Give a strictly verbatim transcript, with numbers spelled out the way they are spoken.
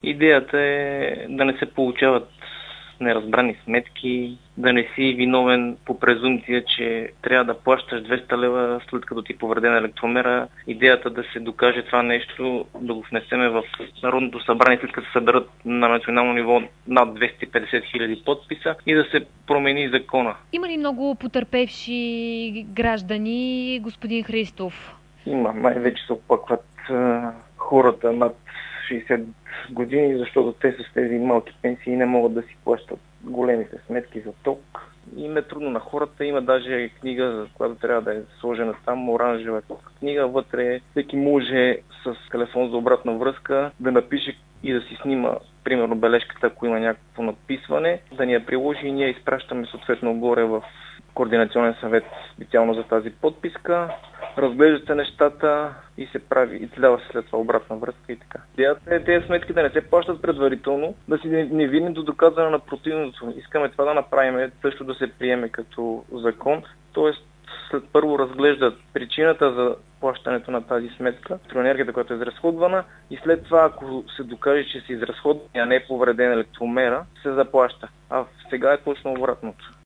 Идеята е да не се получават неразбрани сметки, да не си виновен по презумпция, че трябва да плащаш двеста лева след като ти повредена електромера. Идеята да се докаже това нещо, да го внесеме в Народното събрание, след като се съберат на национално ниво над двеста и петдесет хиляди подписа и да се промени закона. Има ли много потърпевши граждани, господин Христов? Има. Най-вече се оплакват а, хората над шейсет години, защото те с тези малки пенсии не могат да си плащат големите сметки за ток. Им е трудно на хората. Има даже книга, за която трябва да е сложена там, оранжева книга. Вътре всеки може с телефон за обратна връзка да напише и да си снима, примерно, бележката, ако има някакво надписване, да ни я приложи и ние изпращаме съответно горе в координационен съвет специално за тази подписка. Разглеждате нещата и се прави, и дава се след това обратна връзка и така. Идеята е тези сметки да не се плащат предварително, да си не видим до доказване на противното. Искаме това да направим, също да се приеме като закон, т.е. след първо разглеждат причината за плащането на тази сметка, електроенергията, която е изразходвана, и след това, ако се докаже, че се изразходва, а не е повредена електромера, се заплаща. А сега е точно обратното.